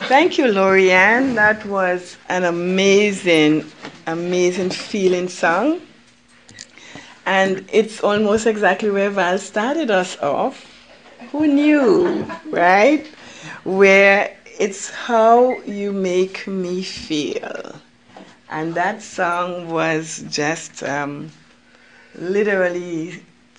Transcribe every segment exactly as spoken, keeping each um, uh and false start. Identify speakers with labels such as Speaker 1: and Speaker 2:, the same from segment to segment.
Speaker 1: Thank you, Lorianne. That was an amazing, amazing feeling song. And it's almost exactly where Val started us off. Who knew, right? Where it's how you make me feel. And that song was just um, literally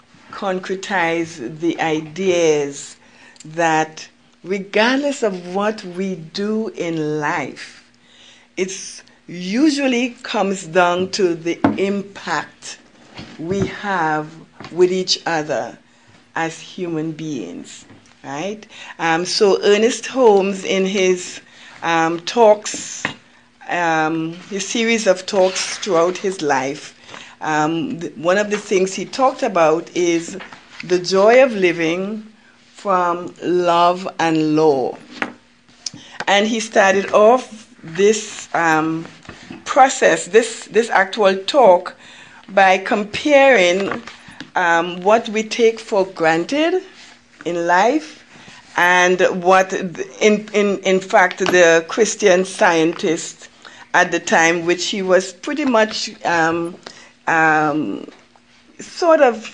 Speaker 1: concretize the ideas that regardless of what we do in life, it's usually comes down to the impact we have with each other as human beings, right? Um, so Ernest Holmes, in his um, talks, um, his series of talks throughout his life, um, th- one of the things he talked about is the joy of living from love and law. And he started off this um, process, this, this actual talk, by comparing um, what we take for granted in life and what, in, in, in fact, the Christian scientist at the time, which he was pretty much um, um, sort of,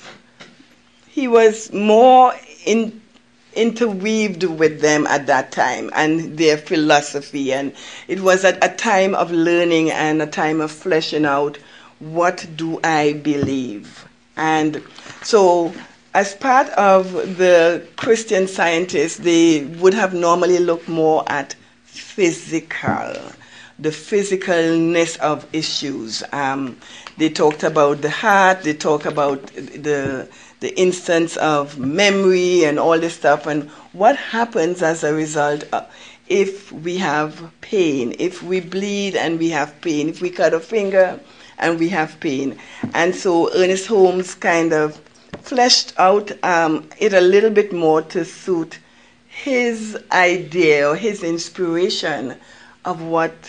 Speaker 1: he was more in, interweaved with them at that time and their philosophy. And it was at a time of learning and a time of fleshing out what do I believe. And so as part of the Christian scientists, they would have normally looked more at physical, the physicalness of issues. Um, they talked about the heart, they talked about the the instance of memory and all this stuff, and what happens as a result of, if we have pain, if we bleed and we have pain, if we cut a finger and we have pain. And so Ernest Holmes kind of fleshed out um, it a little bit more to suit his idea or his inspiration of what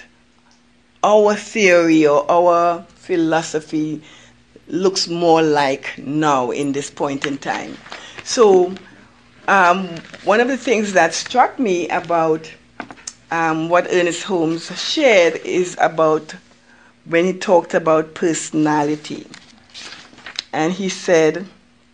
Speaker 1: our theory or our philosophy looks more like now in this point in time. So um, one of the things that struck me about um, what Ernest Holmes shared is about when he talked about personality. And he said,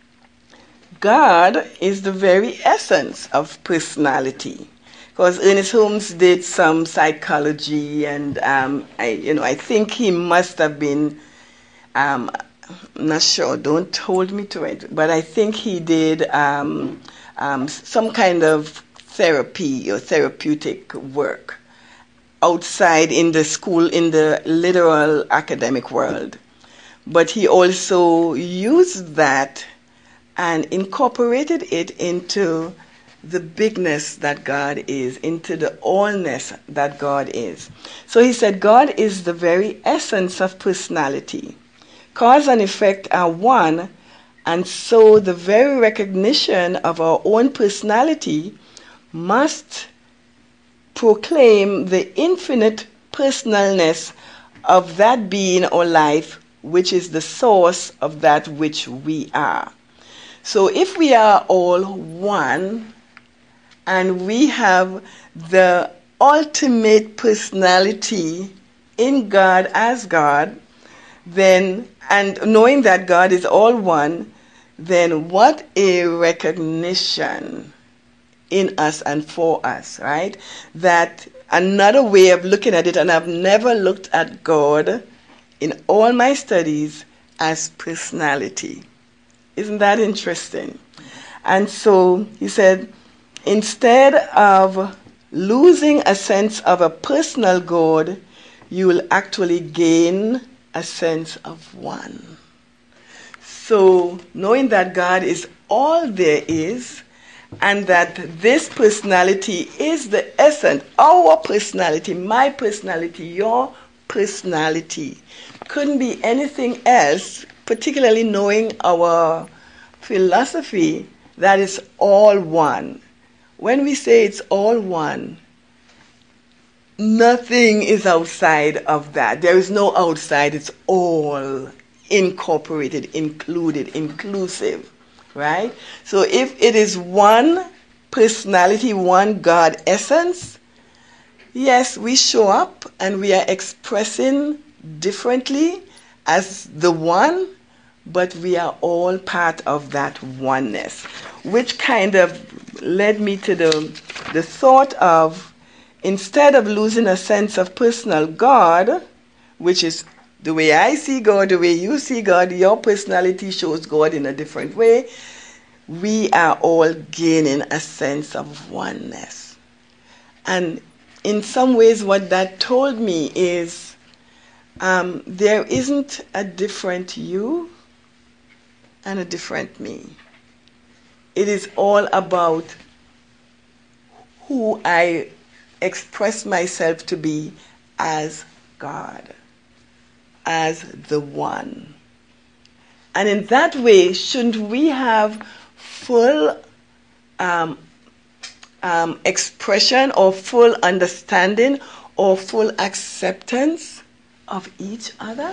Speaker 1: God is the very essence of personality. Because Ernest Holmes did some psychology, and um, I, you know, I think he must have been, um, I'm not sure, don't hold me to it, but I think he did um, um, some kind of therapy or therapeutic work outside in the school, in the literal academic world. But he also used that and incorporated it into the bigness that God is, into the allness that God is. So he said, God is the very essence of personality. Cause and effect are one, and so the very recognition of our own personality must proclaim the infinite personalness of that being or life which is the source of that which we are. So if we are all one, and we have the ultimate personality in God as God, then, and knowing that God is all one, then what a recognition in us and for us, right? That another way of looking at it, and I've never looked at God in all my studies as personality. Isn't that interesting? And so he said, instead of losing a sense of a personal God, you will actually gain a sense of one. So knowing that God is all there is, and that this personality is the essence, our personality, my personality, your personality, couldn't be anything else, particularly knowing our philosophy, that is all one. When we say it's all one, nothing is outside of that. There is no outside. It's all incorporated, included, inclusive, right? So if it is one personality, one God essence, Yes, we show up and we are expressing differently as the one, but we are all part of that oneness, which kind of led me to the, the thought of, instead of losing a sense of personal God, which is the way I see God, the way you see God, your personality shows God in a different way, we are all gaining a sense of oneness. And in some ways what that told me is um, there isn't a different you and a different me. It is all about who I express myself to be as God, as the one. And in that way, shouldn't we have full um, um, expression or full understanding or full acceptance of each other?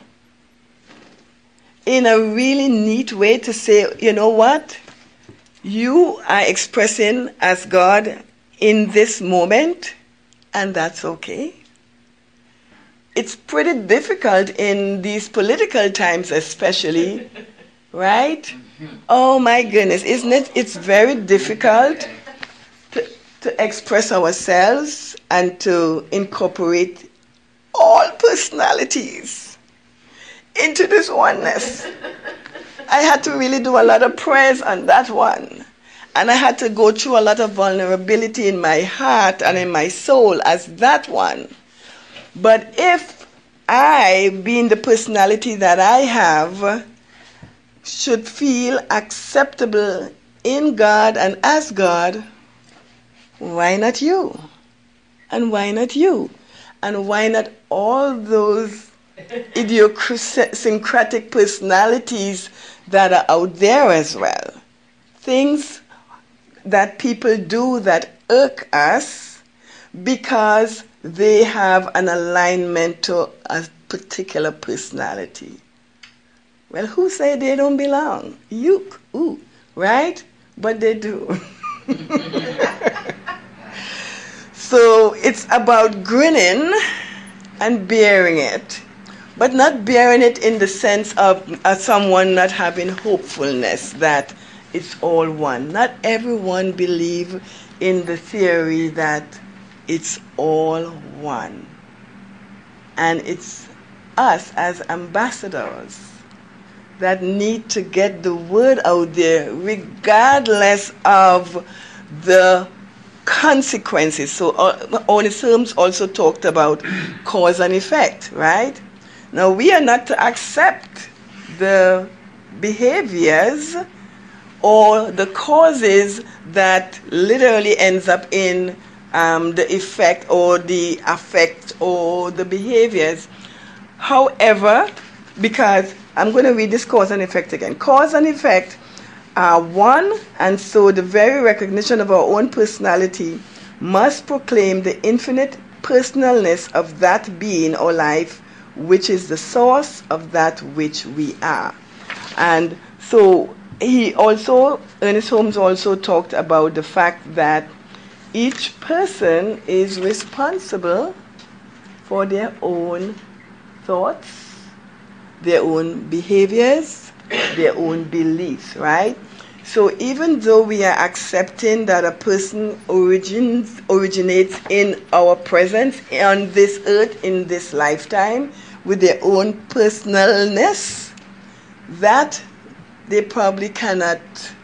Speaker 1: In a really neat way to say, you know what? You are expressing as God in this moment, and that's okay. It's pretty difficult in these political times especially, right? Mm-hmm. Oh my goodness, isn't it? It's very difficult to, to express ourselves and to incorporate all personalities into this oneness. I had to really do a lot of prayers on that one. And I had to go through a lot of vulnerability in my heart and in my soul as that one. But if I, being the personality that I have, should feel acceptable in God and as God, why not you? And why not you? And why not all those idiosyncratic personalities that are out there as well? Things that people do that irk us because they have an alignment to a particular personality. Well, who say they don't belong? You, ooh, right? But they do. So it's about grinning and bearing it, but not bearing it in the sense of uh, someone not having hopefulness that it's all one. Not everyone believe in the theory that it's all one. And it's us as ambassadors that need to get the word out there regardless of the consequences. So uh, Ernest Holmes also talked about cause and effect, right? Now we are not to accept the behaviors or the causes that literally ends up in um, the effect or the affect or the behaviors. However, because I'm going to read this cause and effect again. Cause and effect are one, and so the very recognition of our own personality must proclaim the infinite personalness of that being or life, which is the source of that which we are. And so he also, Ernest Holmes also talked about the fact that each person is responsible for their own thoughts, their own behaviors, their own beliefs, right? So even though we are accepting that a person origins, originates in our presence on this earth, in this lifetime, with their own personalness, that they probably cannot,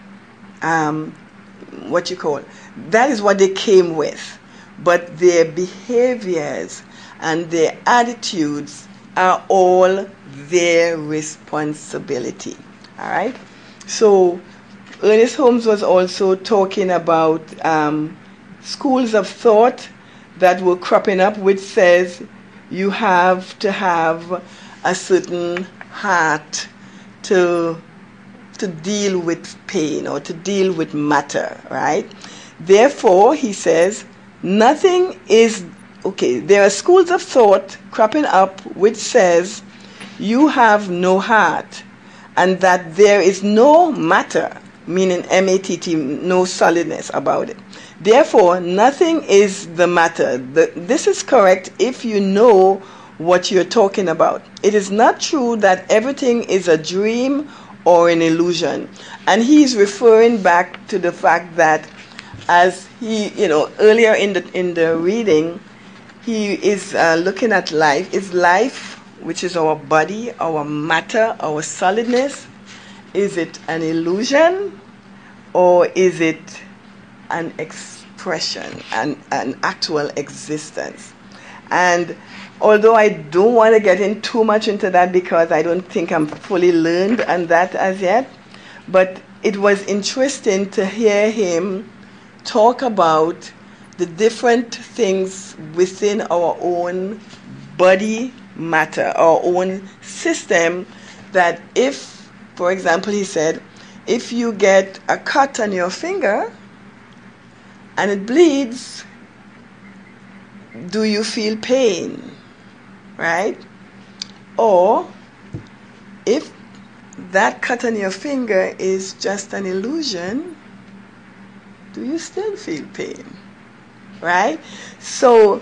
Speaker 1: um, what you call, that is what they came with. But their behaviors and their attitudes are all their responsibility. All right? So Ernest Holmes was also talking about um, schools of thought that were cropping up, which says you have to have a certain heart to to deal with pain or to deal with matter, right? Therefore, he says, nothing is, okay, there are schools of thought cropping up which says you have no heart and that there is no matter, meaning M A T T, no solidness about it. Therefore, nothing is the matter. The, this is correct if you know what you're talking about. It is not true that everything is a dream or an illusion. And he's referring back to the fact that, as he, you know, earlier in the in the reading, he is uh, looking at life. Is life, which is our body, our matter, our solidness, is it an illusion, or is it an expression, an, an actual existence? And although I don't want to get in too much into that because I don't think I'm fully learned on that as yet, but it was interesting to hear him talk about the different things within our own body matter, our own system, that if, for example, he said, if you get a cut on your finger and it bleeds, do you feel pain? Right? Or if that cut on your finger is just an illusion, do you still feel pain? Right? So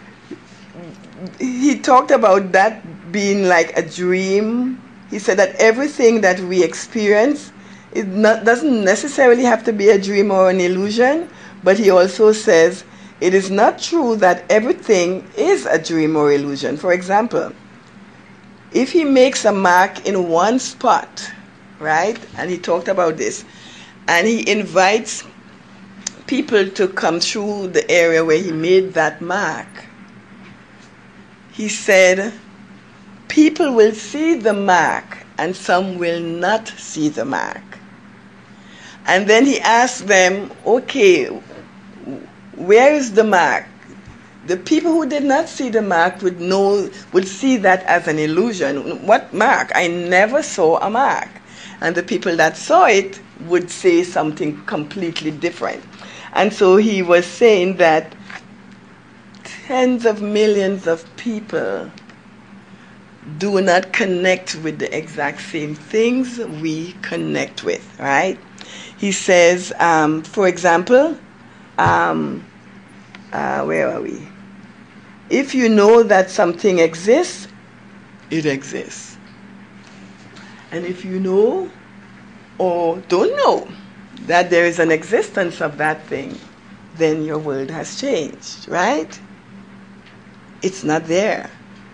Speaker 1: he talked about that being like a dream. He said that everything that we experience, it not, doesn't necessarily have to be a dream or an illusion, but he also says it is not true that everything is a dream or illusion. For example, if he makes a mark in one spot, right, and he talked about this, and he invites people to come through the area where he made that mark, he said, people will see the mark and some will not see the mark. And then he asked them, okay, where is the mark? The people who did not see the mark would know, would see that as an illusion. What mark? I never saw a mark. And the people that saw it would say something completely different. And so he was saying that tens of millions of people do not connect with the exact same things we connect with, right? He says, um, for example, um, uh, where are we? If you know that something exists, it exists. And if you know or don't know that there is an existence of that thing, then your world has changed, right? It's not there.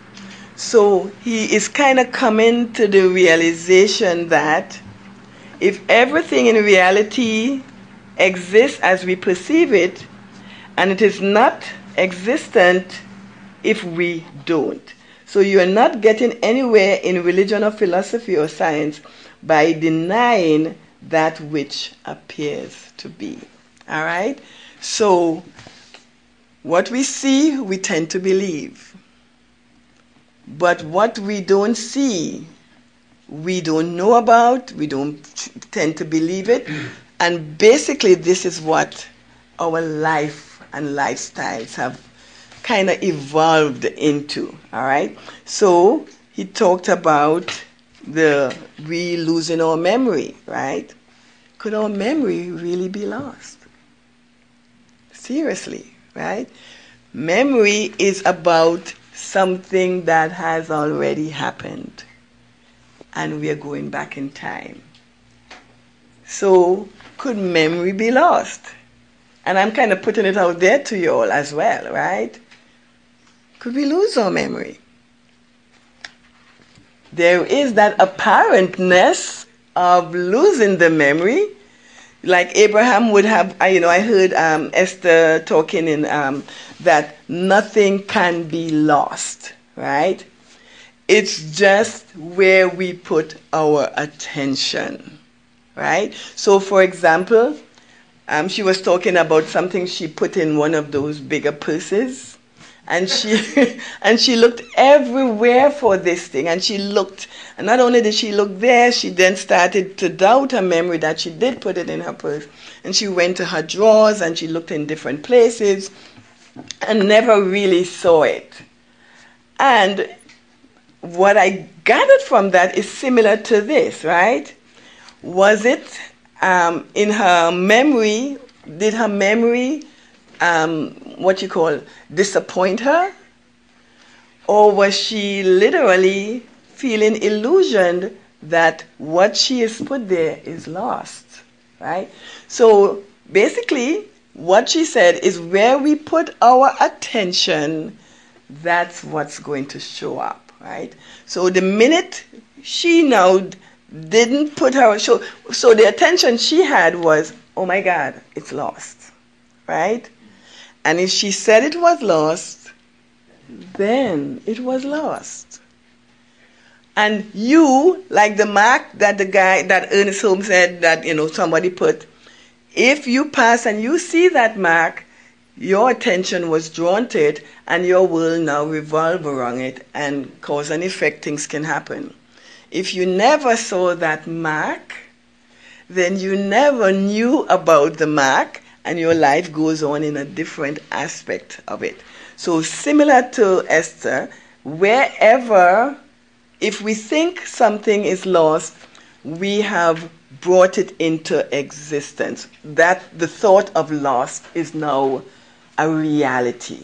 Speaker 1: So he is kind of coming to the realization that if everything in reality exists as we perceive it, and it is not existent if we don't. So you are not getting anywhere in religion or philosophy or science by denying that which appears to be. All right? So what we see, we tend to believe. But what we don't see, we don't know about, we don't tend to believe it. And basically this is what our life and lifestyles have kind of evolved into. All right? So he talked about the we losing our memory, right? Could our memory really be lost? Seriously, right? Memory is about something that has already happened, and we are going back in time. So could memory be lost? And I'm kind of putting it out there to you all as well, right? Could we lose our memory? There is that apparentness of losing the memory, like Abraham would have. You know, I heard um, Esther talking in um, that nothing can be lost, right? It's just where we put our attention, right? So, for example, um, she was talking about something she put in one of those bigger purses. And she and she looked everywhere for this thing. And she looked, and not only did she look there, she then started to doubt her memory that she did put it in her purse. And she went to her drawers and she looked in different places and never really saw it. And what I gathered from that is similar to this, right? Was it um, in her memory, did her memory um, what you call, disappoint her? Or was she literally feeling illusioned that what she has put there is lost, right? So basically, what she said is where we put our attention, that's what's going to show up, right? So the minute she now didn't put her, so, so the attention she had was, oh my God, it's lost, right? And if she said it was lost, then it was lost. And you, like the mark that the guy, that Ernest Holmes said that, you know, somebody put, if you pass and you see that mark, your attention was drawn to it, and your will now revolve around it, and cause and effect things can happen. If you never saw that mark, then you never knew about the mark, and your life goes on in a different aspect of it. So similar to Esther, wherever, if we think something is lost, we have brought it into existence. That the thought of loss is now a reality.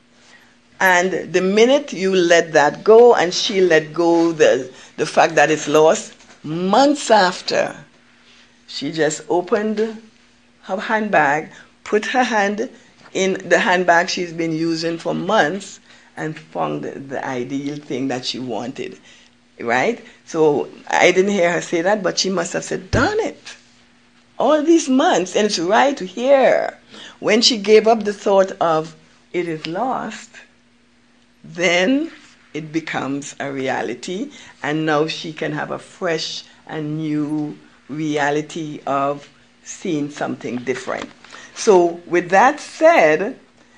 Speaker 1: And the minute you let that go, and she let go the, the fact that it's lost, months after, she just opened her handbag, put her hand in the handbag she's been using for months, and found the, the ideal thing that she wanted. Right? So I didn't hear her say that, but she must have said, darn it, all these months, and it's right here. When she gave up the thought of it is lost, then it becomes a reality, and now she can have a fresh and new reality of seeing something different. So with that said,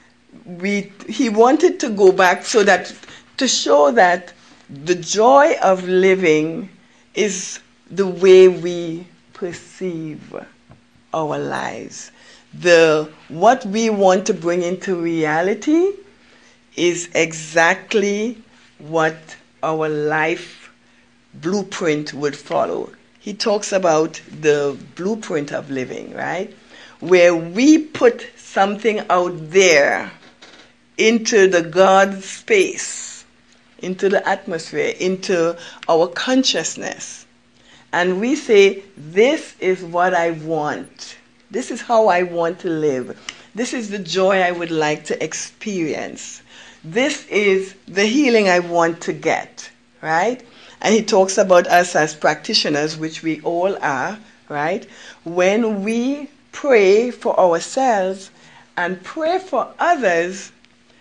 Speaker 1: we he wanted to go back so that to show that the joy of living is the way we perceive our lives. The what we want to bring into reality is exactly what our life blueprint would follow. He talks about the blueprint of living, right? Where we put something out there into the God space, into the atmosphere, into our consciousness. And we say, this is what I want. This is how I want to live. This is the joy I would like to experience. This is the healing I want to get, right? And he talks about us as practitioners, which we all are, right? When we pray for ourselves and pray for others,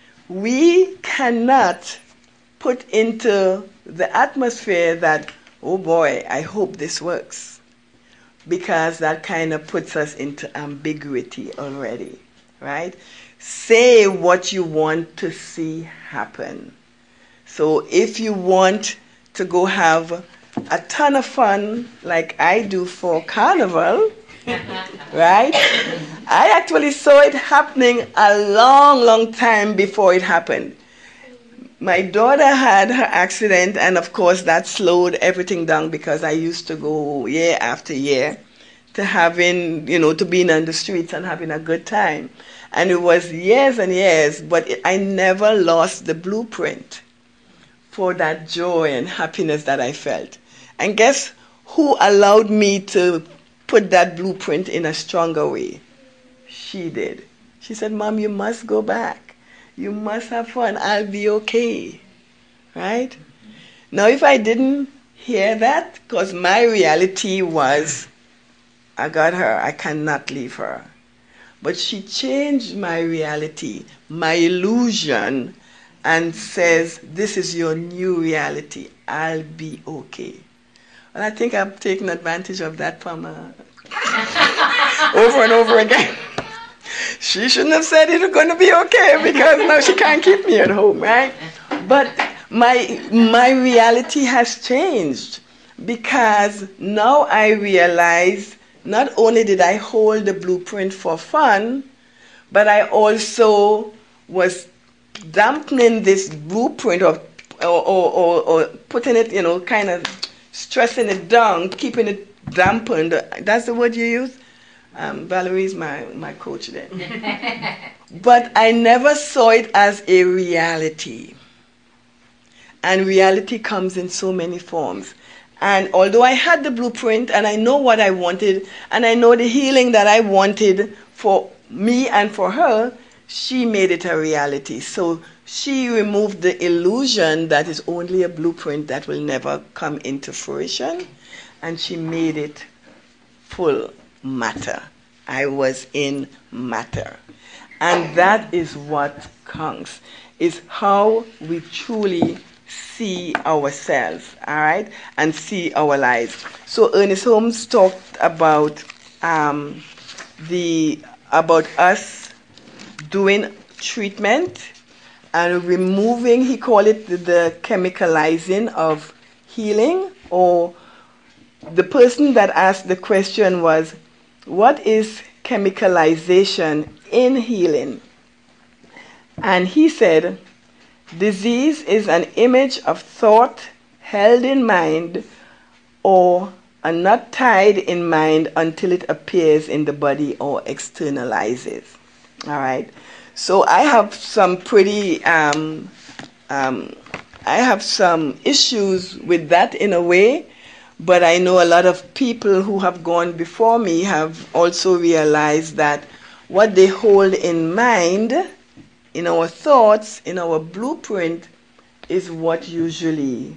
Speaker 1: we cannot put into the atmosphere that, oh boy, I hope this works. Because that kind of puts us into ambiguity already, right? Say what you want to see happen. So if you want to go have a ton of fun, like I do for Carnival, right? I actually saw it happening a long, long time before it happened. My daughter had her accident, and of course that slowed everything down because I used to go year after year to having, you know, to being on the streets and having a good time. And it was years and years, but it, I never lost the blueprint for that joy and happiness that I felt. And guess who allowed me to put that blueprint in a stronger way? She did. She said, Mom, you must go back. You must have fun. I'll be okay. Right? Now, if I didn't hear that, because my reality was, I got her, I cannot leave her. But she changed my reality, my illusion, and says, this is your new reality. I'll be okay. And I think I've taken advantage of that from her over and over again. She shouldn't have said it was going to be okay because now she can't keep me at home, right? But my my reality has changed because now I realize not only did I hold the blueprint for fun, but I also was dampening this blueprint or or, or, or, or putting it, you know, kind of stressing it down, keeping it dampened. That's the word you use? Um, Valerie's my, my coach then. But I never saw it as a reality. And reality comes in so many forms. And although I had the blueprint and I know what I wanted and I know the healing that I wanted for me and for her, she made it a reality. So she removed the illusion that is only a blueprint that will never come into fruition, and she made it full matter. I was in matter. And that is what counts, is how we truly see ourselves, all right, and see our lives. So Ernest Holmes talked about um, the about us doing treatment and removing, he called it the, the chemicalizing of healing. Or the person that asked the question was, what is chemicalization in healing? And he said, disease is an image of thought held in mind or are not tied in mind until it appears in the body or externalizes. All right. So I have some pretty, um, um, I have some issues with that in a way, but I know a lot of people who have gone before me have also realized that what they hold in mind, in our thoughts, in our blueprint, is what usually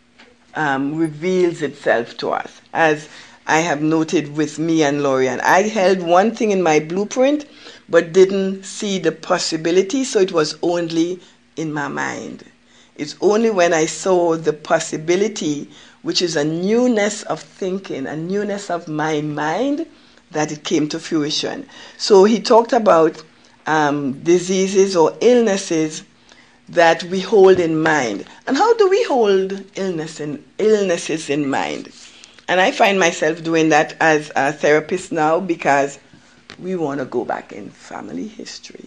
Speaker 1: um, reveals itself to us. As I have noted with me and Lorian, I held one thing in my blueprint, but didn't see the possibility, so it was only in my mind. It's only when I saw the possibility, which is a newness of thinking, a newness of my mind, that it came to fruition. So he talked about um, diseases or illnesses that we hold in mind. And how do we hold illness in, illnesses in mind? And I find myself doing that as a therapist now because we want to go back in family history.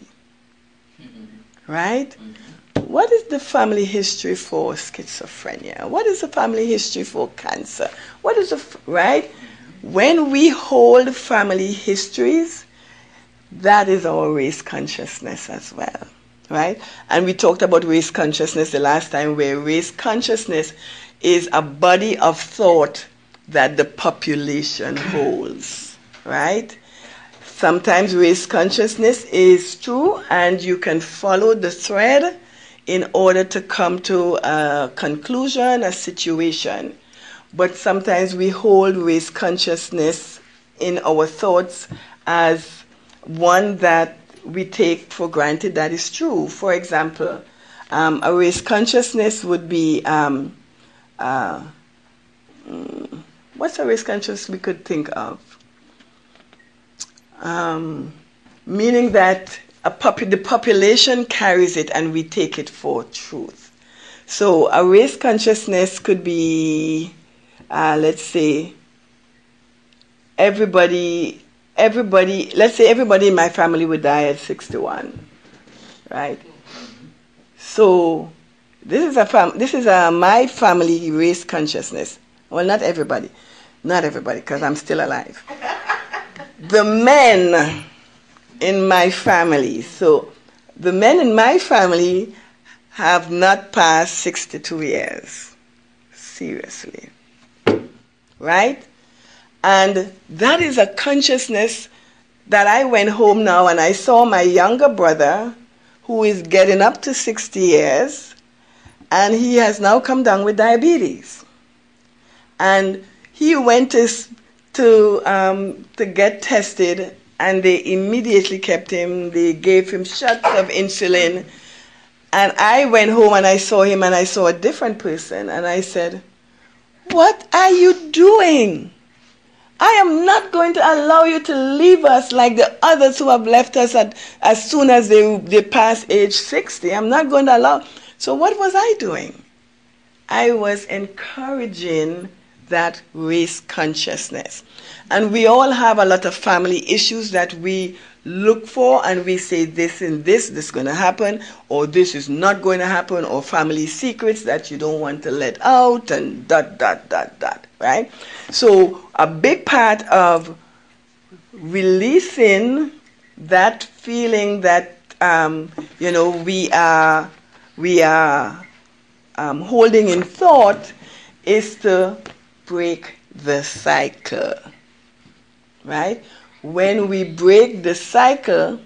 Speaker 1: Mm-hmm. Right? Mm-hmm. What is the family history for schizophrenia? What is the family history for cancer? What is the, right? Mm-hmm. When we hold family histories, that is our race consciousness as well. Right? And we talked about race consciousness the last time, where race consciousness is a body of thought that the population holds. Right? Sometimes race consciousness is true, and you can follow the thread in order to come to a conclusion, a situation. But sometimes we hold race consciousness in our thoughts as one that we take for granted that is true. For example, um, a race consciousness would be, um, uh, mm, what's a race consciousness we could think of? Um, meaning that a popu- the population carries it and we take it for truth. So a race consciousness could be, uh, let's say, everybody... Everybody, let's say everybody in my family would die at sixty-one, right? So this is a fam- this is a my family race consciousness. Well, not everybody, not everybody, because I'm still alive. The men in my family, so the men in my family have not passed sixty-two years. Seriously, right? And that is a consciousness that I went home now and I saw my younger brother, who is getting up to sixty years, and he has now come down with diabetes. And he went to, to, um, to get tested, and they immediately kept him. They gave him shots of insulin. And I went home and I saw him and I saw a different person. And I said, what are you doing? I am not going to allow you to leave us like the others who have left us at, as soon as they, they pass age sixty. I'm not going to allow. So what was I doing? I was encouraging that race consciousness. And we all have a lot of family issues that we look for and we say this and this, this is going to happen, or this is not going to happen, or family secrets that you don't want to let out, and dot, dot, dot, dot, right? So a big part of releasing that feeling that um, you know we are we are um, holding in thought is to break the cycle, right? When we break the cycle,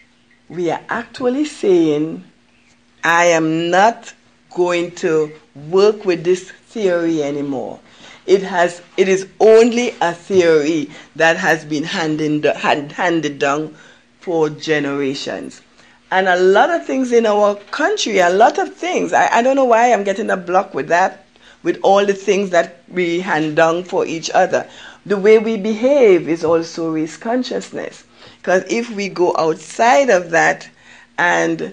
Speaker 1: we are actually saying, I am not going to work with this theory anymore. It has, it is only a theory that has been handed, hand, handed down for generations. And a lot of things in our country, a lot of things, I, I don't know why I'm getting a block with that, with all the things that we hand down for each other. The way we behave is also race consciousness. Because if we go outside of that and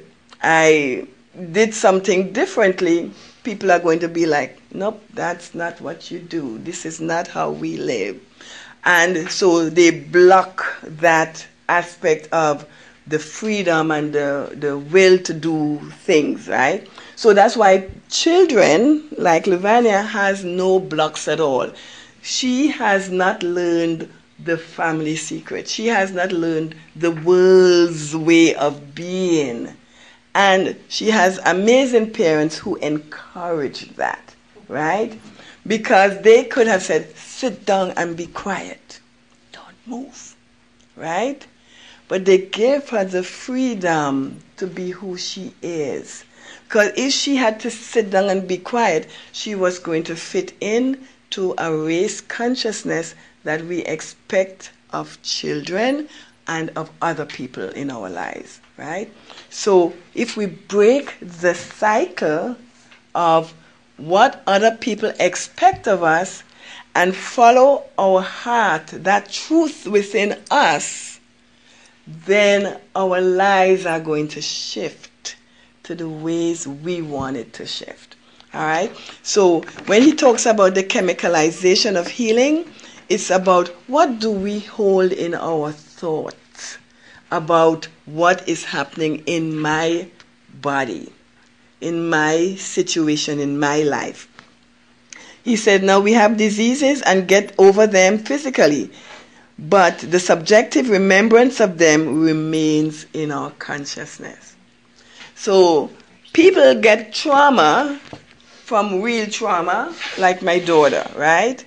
Speaker 1: I did something differently, people are going to be like, nope, that's not what you do. This is not how we live. And so they block that aspect of the freedom and the, the will to do things, right? So that's why children, like Levania, has no blocks at all. She has not learned the family secret. She has not learned the world's way of being. And she has amazing parents who encourage that, right? Because they could have said, sit down and be quiet. Don't move, right? But they gave her the freedom to be who she is. Because if she had to sit down and be quiet, she was going to fit in to a race consciousness that we expect of children and of other people in our lives, right? So if we break the cycle of what other people expect of us and follow our heart, that truth within us, then our lives are going to shift to the ways we want it to shift. All right? So when he talks about the chemicalization of healing, it's about what do we hold in our thoughts about what is happening in my body, in my situation, in my life. He said, now we have diseases and get over them physically, but the subjective remembrance of them remains in our consciousness. So people get trauma from real trauma, like my daughter, right?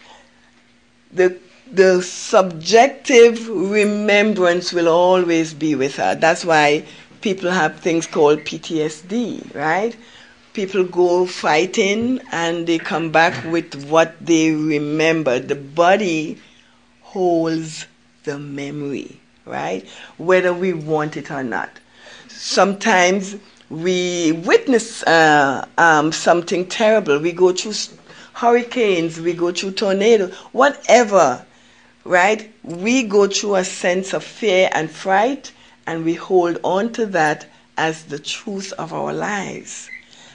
Speaker 1: The the subjective remembrance will always be with her. That's why people have things called P T S D, right? People go fighting and they come back with what they remember. The body holds the memory, right? Whether we want it or not. Sometimes we witness uh, um, something terrible. We go through hurricanes, we go through tornadoes, whatever, right? We go through a sense of fear and fright, and we hold on to that as the truth of our lives.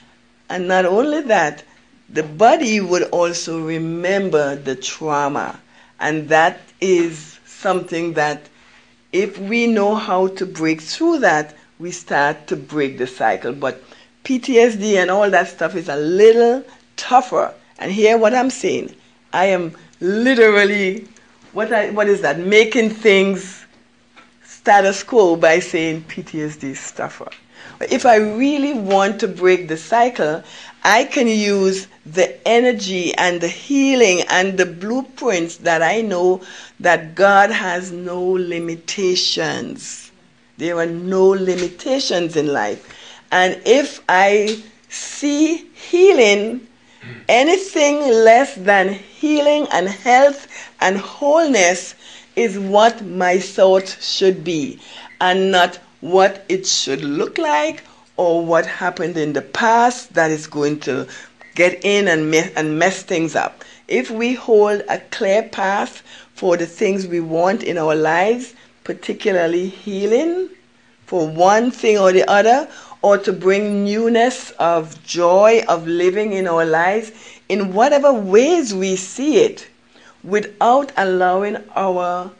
Speaker 1: And not only that, the body would also remember the trauma. And that is something that if we know how to break through that, we start to break the cycle. But P T S D and all that stuff is a little tougher. And hear what I'm saying. I am literally, what I, what is that? Making things status quo by saying P T S D is tougher. But if I really want to break the cycle, I can use the energy and the healing and the blueprints that I know that God has no limitations. There are no limitations in life. And if I see healing, anything less than healing and health and wholeness is what my thought should be, and not what it should look like or what happened in the past that is going to get in and mess, and mess things up. If we hold a clear path for the things we want in our lives, particularly healing for one thing or the other, or to bring newness of joy of living in our lives, in whatever ways we see it, without allowing our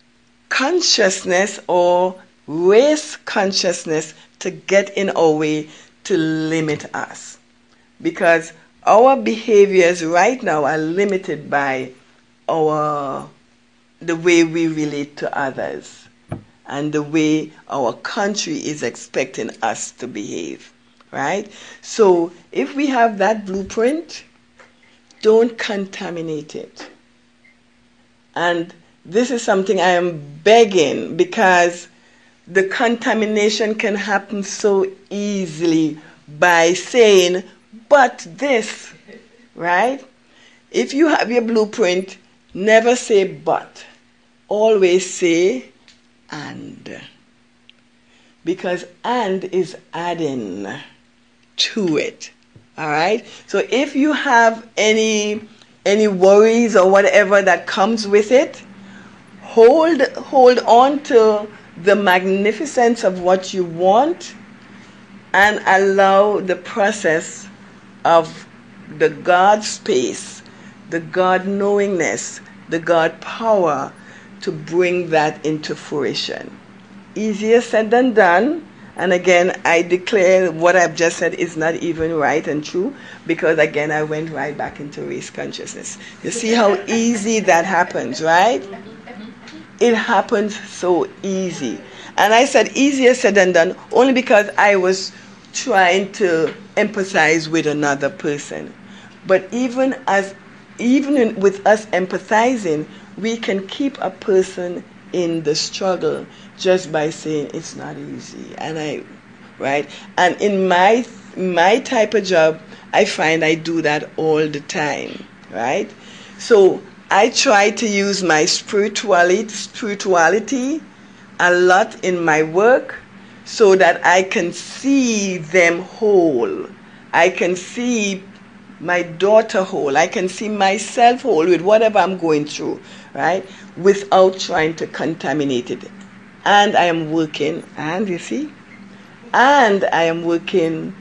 Speaker 1: consciousness or race consciousness to get in our way to limit us. Because our behaviors right now are limited by our the way we relate to others and the way our country is expecting us to behave, right? So if we have that blueprint, don't contaminate it. And this is something I am begging, because the contamination can happen so easily by saying, but this, right? If you have your blueprint, never say but. Always say and. Because and is adding to it. All right? So if you have any any worries or whatever that comes with it, hold hold on to the magnificence of what you want and allow the process of the God space, the God knowingness, the God power to bring that into fruition. Easier said than done. And again, I declare what I've just said is not even right and true, because again, I went right back into race consciousness. You see how easy that happens, right? It happens so easy. And I said easier said than done only because I was trying to empathize with another person. But even as even in, with us empathizing, we can keep a person in the struggle just by saying it's not easy. And I, right? And in my my type of job, I find I do that all the time, right? So I try to use my spirituality, spirituality a lot in my work so that I can see them whole. I can see my daughter whole. I can see myself whole with whatever I'm going through, right? Without trying to contaminate it. And I am working, and you see, and I am working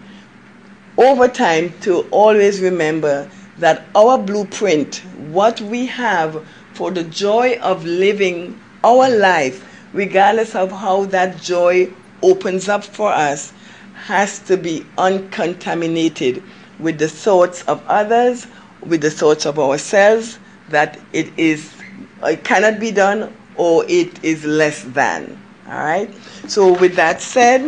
Speaker 1: overtime to always remember that our blueprint, what we have for the joy of living our life, regardless of how that joy opens up for us, has to be uncontaminated with the thoughts of others, with the thoughts of ourselves, that it is, it cannot be done, or it is less than. All right. So with that said,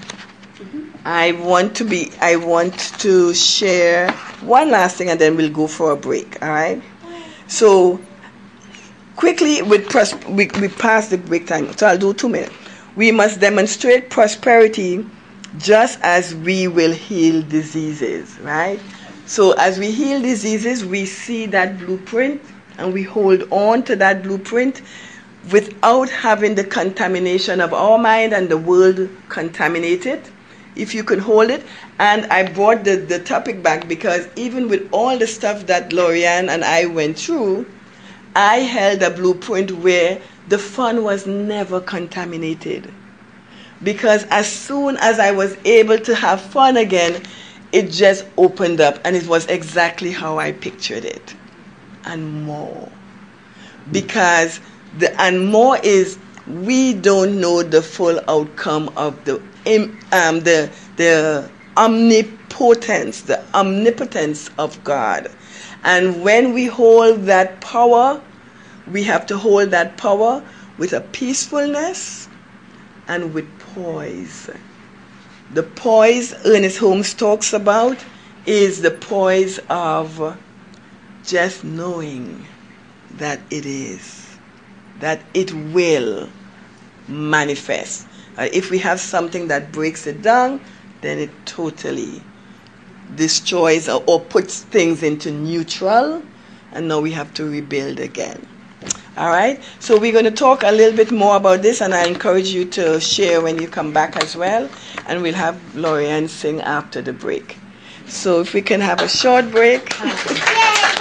Speaker 1: I want to be. I want to share one last thing, and then we'll go for a break. All right. So quickly, with pros- we we pass the break time, so I'll do two minutes. We must demonstrate prosperity, just as we will heal diseases. Right. So as we heal diseases, we see that blueprint, and we hold on to that blueprint without having the contamination of our mind and the world contaminated. If you can hold it. And I brought the, the topic back because even with all the stuff that Lorianne and I went through, I held a blueprint where the fun was never contaminated. Because as soon as I was able to have fun again, it just opened up, and it was exactly how I pictured it. And more. Because the and more is, we don't know the full outcome of the um, the the omnipotence, the omnipotence of God. And when we hold that power, we have to hold that power with a peacefulness and with poise. The poise Ernest Holmes talks about is the poise of just knowing that it is, that it will manifest. Uh, if we have something that breaks it down, then it totally destroys or, or puts things into neutral, and now we have to rebuild again. All right? So we're going to talk a little bit more about this, and I encourage you to share when you come back as well, and we'll have Lorianne sing after the break. So if we can have a short break.